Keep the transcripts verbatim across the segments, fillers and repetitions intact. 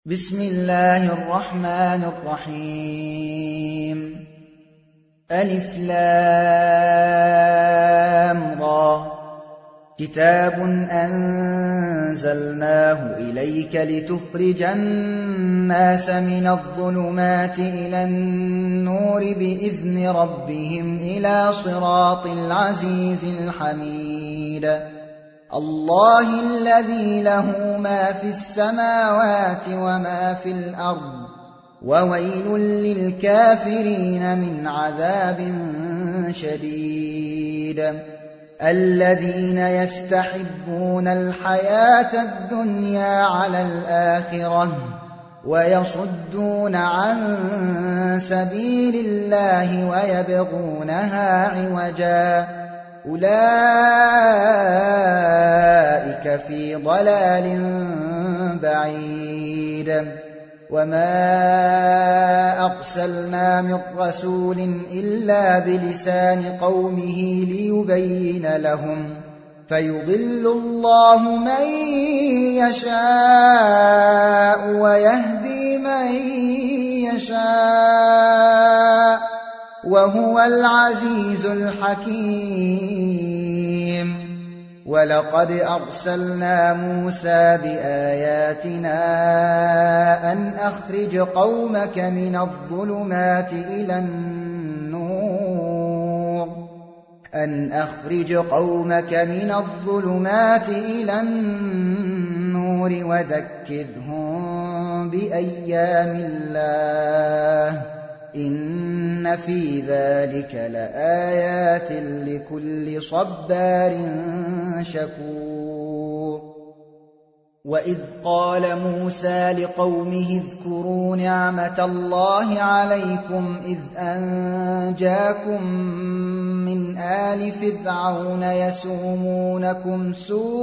بسم الله الرحمن الرحيم ألف لام را كتاب أنزلناه إليك لتخرج الناس من الظلمات إلى النور بإذن ربهم إلى صراط العزيز الحميد الله الذي له ما في السماوات وما في الأرض وويل للكافرين من عذاب شديد الذين يستحبون الحياة الدنيا على الآخرة ويصدون عن سبيل الله ويبغونها عوجا أولئك في ضلال بعيد وما أرسلنا من رسول إلا بلسان قومه ليبين لهم فيضل الله من يشاء ويهدي من يشاء وهو العزيز الحكيم ولقد أرسلنا موسى بآياتنا أن أخرج قومك من الظلمات إلى النور أن أخرج قومك من الظلمات إلى النور وذكرهم بأيام الله إن في ذلك لآيات لكل صبار شكور وإذ قال موسى لقومه اذكروا نعمة الله عليكم إذ أنجاكم من آل فرعون يسومونكم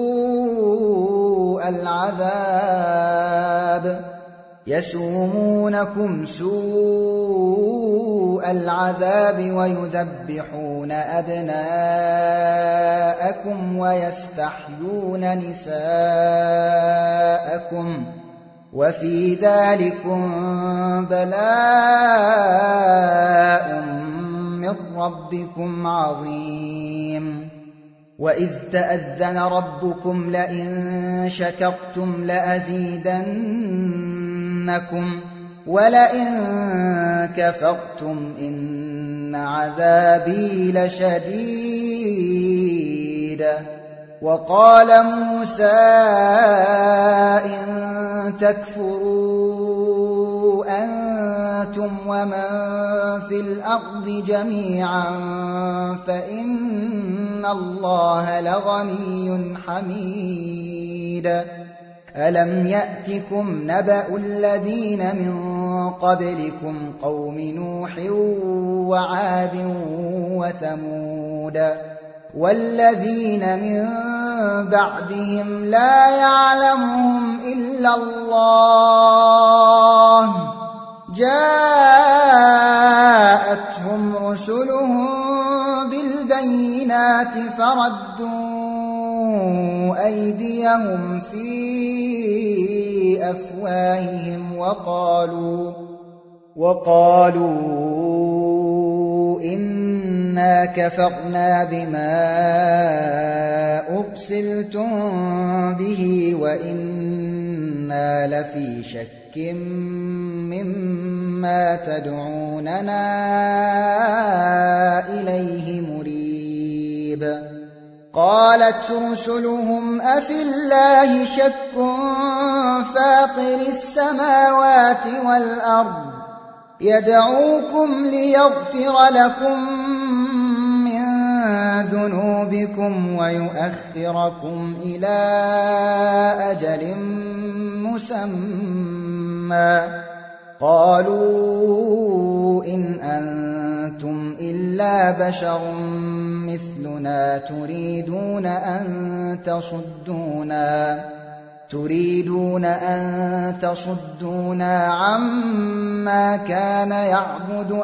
سوء العذاب يسومونكم سوء العذاب ويذبحون أبناءكم ويستحيون نساءكم وفي ذلكم بلاء من ربكم عظيم وإذ تأذن ربكم لئن شكرتم لأزيدنكم ولئن كفرتم إن عذابي لشديد وقال موسى إن تكفروا أنتم ومن في الأرض جميعا فإن الله لغني حميد ألم يأتكم نبأ الذين من قبلكم قوم نوح وعاد وثمود والذين من بعدهم لا يعلمهم إلا الله جاءتهم رسلهم بالبينات فردوا أيديهم في أفواههم وقالوا وقالوا إنا كفرنا بما أرسلتم به وإنا لفي شك مما تدعوننا إليه مريب قالت رسلهم أفي الله شك فاطر السماوات والأرض يدعوكم ليغفر لكم من ذنوبكم ويؤخركم إلى أجل مسمى قالوا إن أنتم إلا بشر مثلنا تريدون أن تصدونا تريدون أن تصدونا عما كان يعبد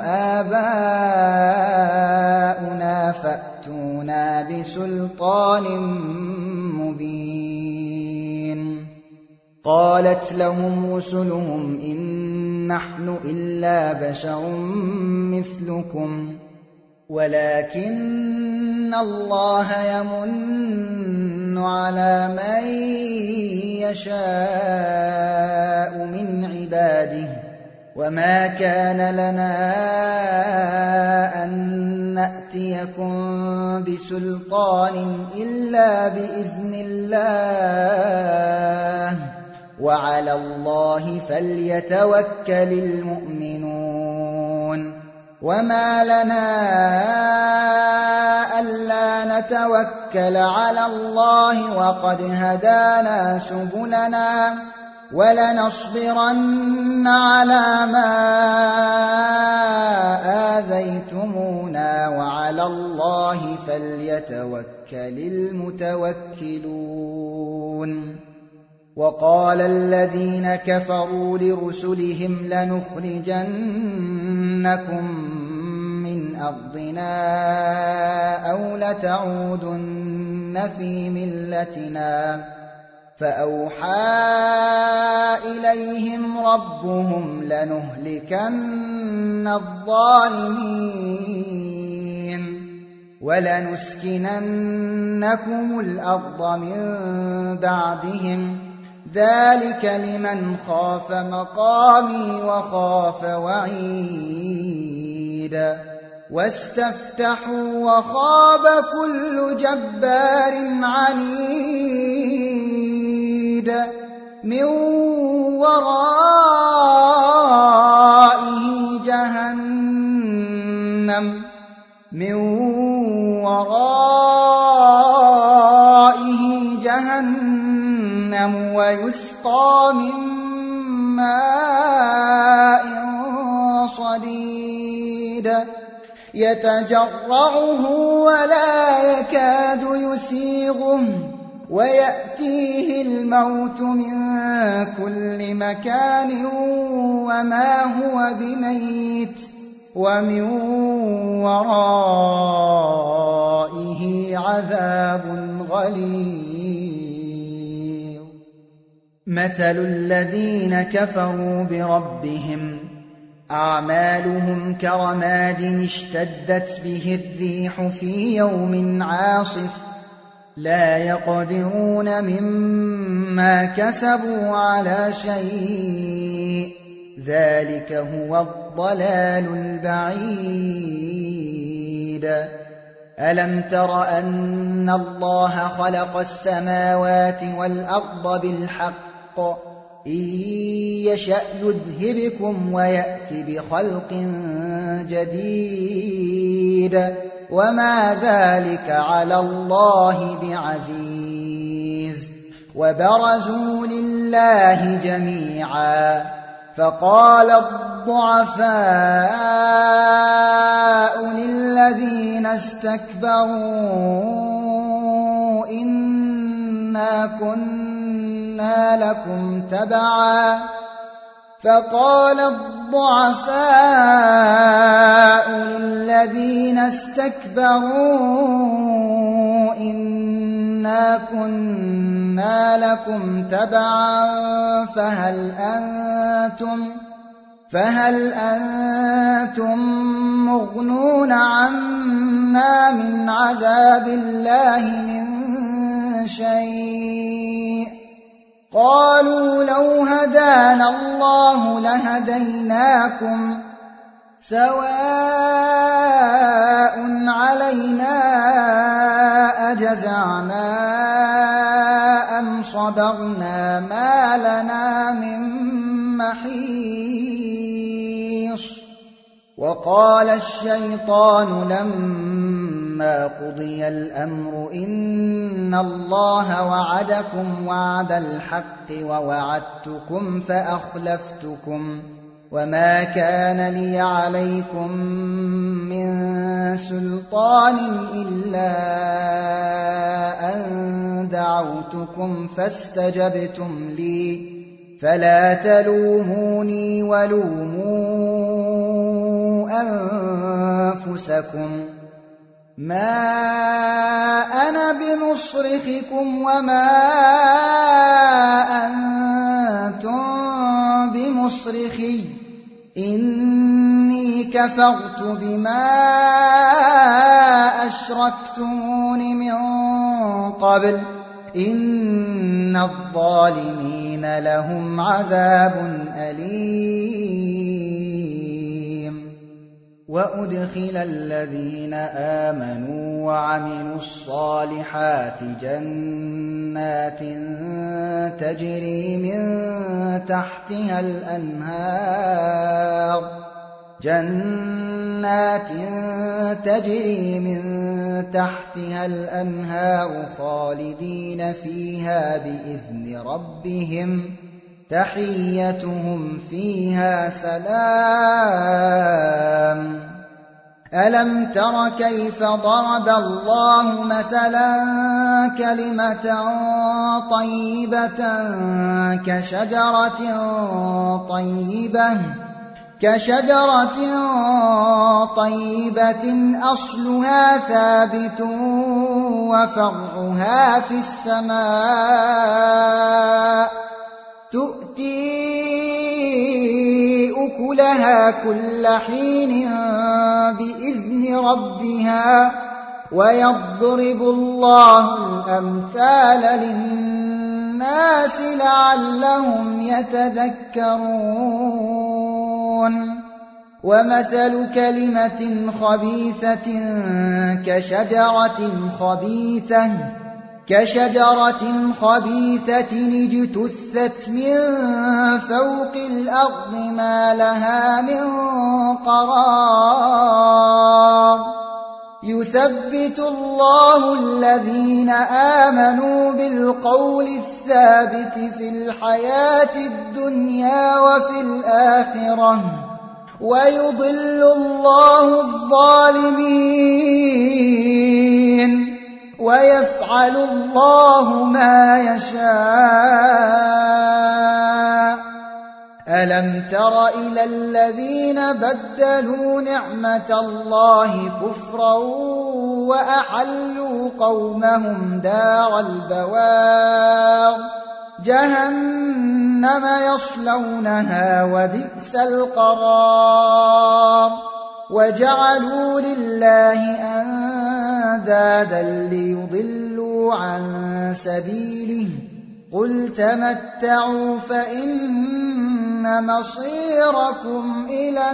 آباؤنا فأتونا بسلطان مبين قالت لهم رسلهم إن نحن إلا بشر مثلكم ولكن الله يمن على من يشاء من عباده وما كان لنا أن نأتيكم بسلطان إلا بإذن الله وعلى الله فليتوكل المؤمنون وما لنا ألا نتوكل على الله وقد هدانا سبلنا ولنصبرن على ما آذيتمونا وعلى الله فليتوكل المتوكلون وقال الذين كفروا لرسلهم لنخرجنكم من أرضنا أو لتعودن في ملتنا فأوحى إليهم ربهم لنهلكن الظالمين ولنسكننكم الأرض من بعدهم ذلك لمن خاف مقامي وخاف وعيد واستفتحوا وخاب كل جبار عنيد من ورائه جهنم من ورائه جهنم ويسقى من ماء صديد يتجرعه ولا يكاد يسيغه ويأتيه الموت من كل مكان وما هو بميت ومن ورائه عذاب غليظ مثل الذين كفروا بربهم أعمالهم كرماد اشتدت به الريح في يوم عاصف لا يقدرون مما كسبوا على شيء ذلك هو الضلال البعيد ألم تر أن الله خلق السماوات والأرض بالحق إن يشأ يذهبكم ويأت بخلق جديد وما ذلك على الله بعزيز وبرزوا لله جميعا فقال الضعفاء للذين استكبروا إنا كنا لكم تبعا فقال الضعفاء للذين استكبروا إنا كنا لكم تبعا فهل أنتم فهل أنتم مغنون عنا من عذاب الله من شيء قالوا لو هدانا الله لهديناكم سواء علينا أجزعنا أم صبرنا ما لنا من محيص وقال الشيطان لما قضي الأمر إن الله وعدكم وعد الحق ووعدتكم فأخلفتكم وما كان لي عليكم من سلطان إلا أن دعوتكم فاستجبتم لي فلا تلوموني ولوموا أنفسكم مَا أَنَا بِمُصْرِخِكُمْ وَمَا أَنتُم بِمُصْرِخِيَّ ۖ إِنِّي كَفَرْتُ بِمَا أَشْرَكْتُمُونِ مِن قَبْلُ ۗ إِنَّ الظَّالِمِينَ لَهُمْ عَذَابٌ أَلِيمٌ وَأُدْخِلَ الَّذِينَ آمَنُوا وَعَمِلُوا الصَّالِحَاتِ جَنَّاتٍ تَجْرِي مِن تَحْتِهَا الْأَنْهَارُ جَنَّاتٍ تَجْرِي مِن تَحْتِهَا الْأَنْهَارُ خَالِدِينَ فِيهَا بِإِذْنِ رَبِّهِمْ تَحِيَّتُهُمْ فِيهَا سَلَامٌ أَلَمْ تَرَ كَيْفَ ضَرَبَ اللَّهُ مَثَلًا كَلِمَةً طَيِّبَةً كَشَجَرَةٍ طَيِّبَةٍ كَشَجَرَةٍ طَيِّبَةٍ أَصْلُهَا ثَابِتٌ وَفَرْعُهَا فِي السَّمَاءِ تُؤْتِي أُكُلَهَا كُلَّ حِينٍ بِإِذْنِ رَبِّهَا وَيَضْرِبُ اللَّهُ الْأَمْثَالَ لِلنَّاسِ لَعَلَّهُمْ يَتَذَكَّرُونَ وَمَثَلُ كَلِمَةٍ خَبِيثَةٍ كَشَجَرَةٍ خَبِيثَةٍ كَشَجَرَةٍ خَبِيثَةٍ اجْتُثَّتْ مِن فَوْقِ الْأَرْضِ مَا لَهَا مِن قَرَارٍ يُثَبِّتُ اللَّهُ الَّذِينَ آمَنُوا بِالْقَوْلِ الثَّابِتِ فِي الْحَيَاةِ الدُّنْيَا وَفِي الْآخِرَةِ وَيُضِلُّ اللَّهُ الظَّالِمِينَ وَيَفْعَلُ اللَّهُ مَا يَشَاءُ أَلَمْ تَرَ إِلَى الَّذِينَ بَدَّلُوا نِعْمَةَ اللَّهِ كُفْرًا وَأَحَلُّوا قَوْمَهُمْ دَارَ الْبَوَارِ جَهَنَّمَ يَصْلَوْنَهَا وَبِئْسَ الْقَرَارُ وَجَعَلُوا لِلَّهِ أَندَادًا لِّيُضِلُّوا عَن سَبِيلِهِ قُلْ تَمَتَّعُوا فَإِنَّ مَصِيرَكُمْ إِلَى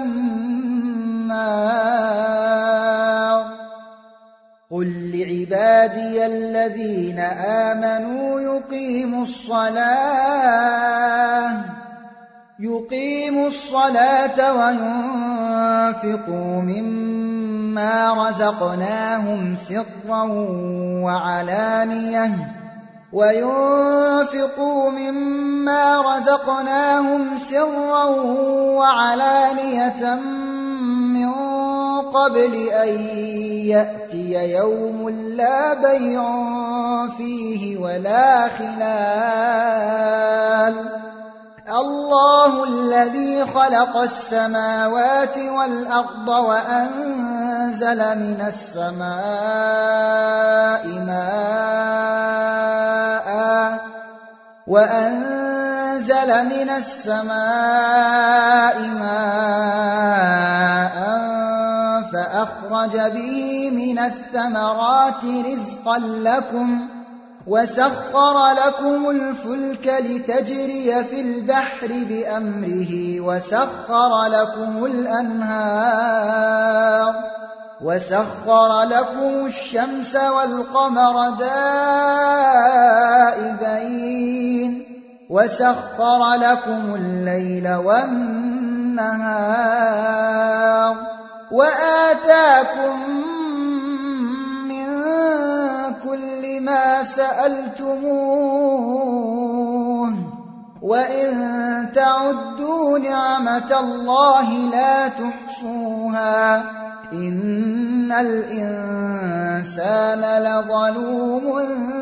النَّارِ قُل لِّعِبَادِيَ الَّذِينَ آمَنُوا يُقِيمُوا الصَّلَاةَ يُقِيمُوا الصَّلَاةَ وَيُنفِقُوا مِمَّا رَزَقْنَاهُمْ سِرًّا وَعَلَانِيَةً وَيُنفِقُوا مِمَّا رَزَقْنَاهُمْ سِرًّا وَعَلَانِيَةً مِّن قَبْلِ أَن يَأْتِيَ يَوْمٌ لَّا بَيْعٌ فِيهِ وَلَا خِلَالٌ اللَّهُ الَّذِي خَلَقَ السَّمَاوَاتِ وَالْأَرْضَ وَأَنزَلَ مِنَ السَّمَاءِ مَاءً وَأَنزَلَ مِنَ السَّمَاءِ مَاءً فَأَخْرَجَ بِهِ مِنَ الثَّمَرَاتِ رِزْقًا لَّكُمْ وَسَخَّرَ لَكُمُ الْفُلْكَ لِتَجْرِيَ فِي الْبَحْرِ بِأَمْرِهِ وَسَخَّرَ لَكُمُ الْأَنْهَارَ وَسَخَّرَ لَكُمُ الشَّمْسَ وَالْقَمَرَ دَائِبَيْنِ وَسَخَّرَ لَكُمُ اللَّيْلَ وَالنَّهَارَ وَآتَاكُم مِّن كُلِّ مَا سَأَلْتُمُوهُ وَإِن تَعُدُّوا نِعْمَةَ اللَّهِ لَا تُحْصُوهَا إِنَّ الْإِنسَانَ لَظَلُومٌ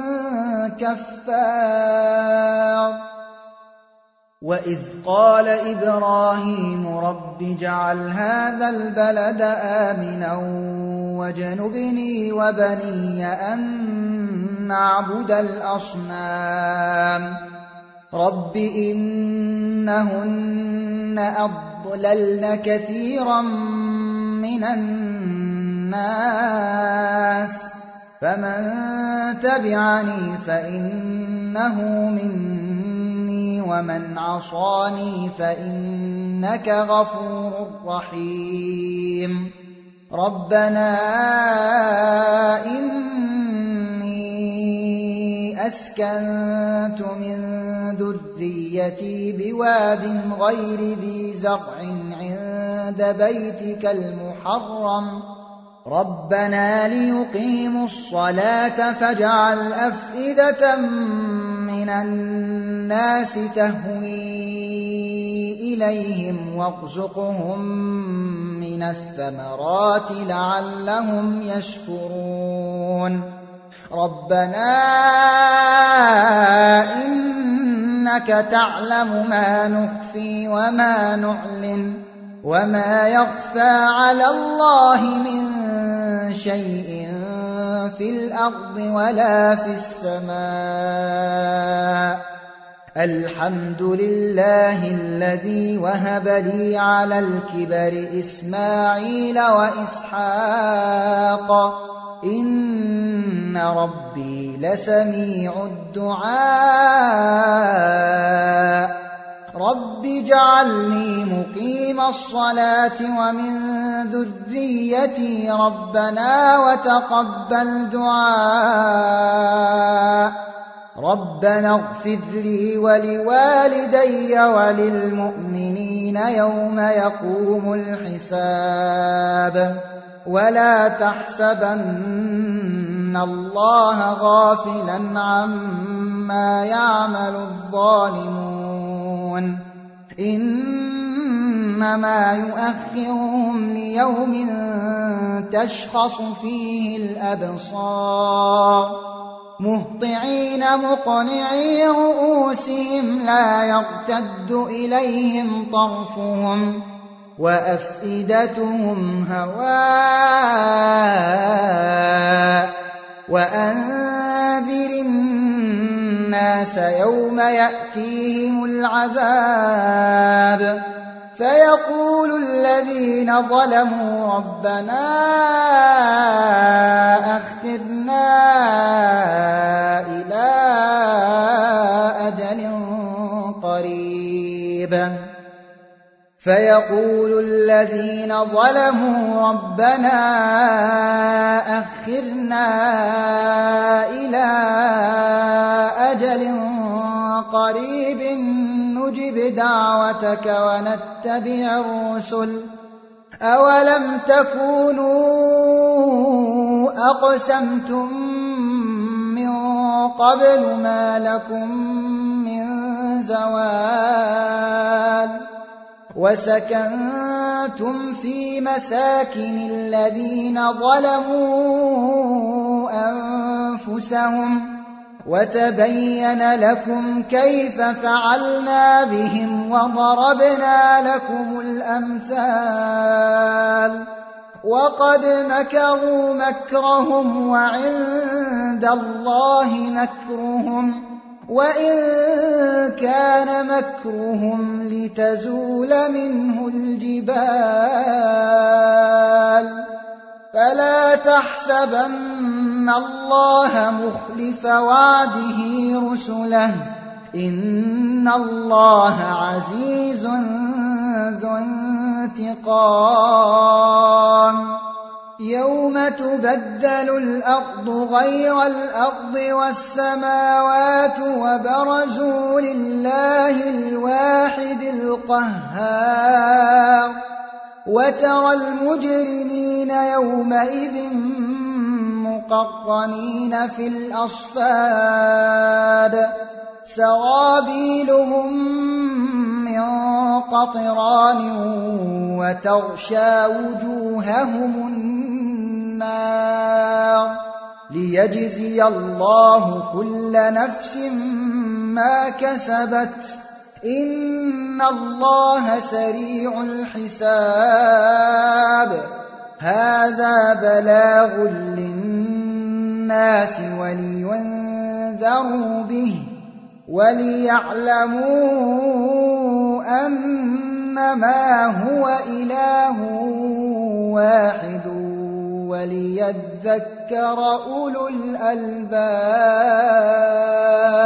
كَفَّارٌ وَإِذْ قَالَ إِبْرَاهِيمُ رَبِّ اجْعَلْ هَٰذَا الْبَلَدَ آمِنًا واجنبني وبني أن نعبد الأصنام رب إنهن أضللن كثيرا من الناس فمن تبعني فإنه مني ومن عصاني فإنك غفور رحيم ربنا إني أسكنت من ذريتي بواد غير ذي زرع عند بيتك المحرم ربنا ليقيموا الصلاة فاجعل أفئدة من الناس تهوي إليهم وارزقهم من الثمرات لعلهم يشكرون ربنا إنك تعلم ما نخفي وما نعلن وما يخفى على الله من شيء في الأرض ولا في السماء الحمد لله الذي وهب لي على الكبر إسماعيل وإسحاق إن ربي لسميع الدعاء رب اجعلني مقيم الصلاة ومن ذريتي ربنا وتقبل دعاء ربنا اغفر لي ولوالدي وللمؤمنين يوم يقوم الحساب ولا تحسبن الله غافلا عما يعمل الظالمون إنما يؤخرهم ليوم تشخص فيه الأبصار مهطعين مقنعي رؤوسهم لا يرتد إليهم طرفهم وأفئدتهم هواء وأنذر الناس يوم يأتيهم العذاب فيقول الذين ظلموا ربنا أخرنا إلى أجل قريب فيقول الذين ظلموا ربنا أخرنا إلى أجل قريب نجب دعوتك ونتبع الرسل أولم تكونوا أقسمتم من قبل ما لكم من زوال وسكنتم في مساكن الذين ظلموا أنفسهم وتبين لكم كيف فعلنا بهم وضربنا لكم الأمثال وقد مكروا مكرهم وعند الله مكرهم وإن كان مكرهم لتزول منه الجبال فلا تحسبن الله مخلف وعده رسله إن الله عزيز ذو انتقام يوم تبدل الأرض غير الأرض والسماوات وبرزوا لله الواحد القهار وترى المجرمين يومئذ مقرنين في الأصفاد سرابيلهم من قطران وتغشى وجوههم النار ليجزي الله كل نفس ما كسبت إن الله سريع الحساب هذا بلاغ للناس ولينذروا به وليعلموا أنما هو إله واحد وليذكر أولو الألباب.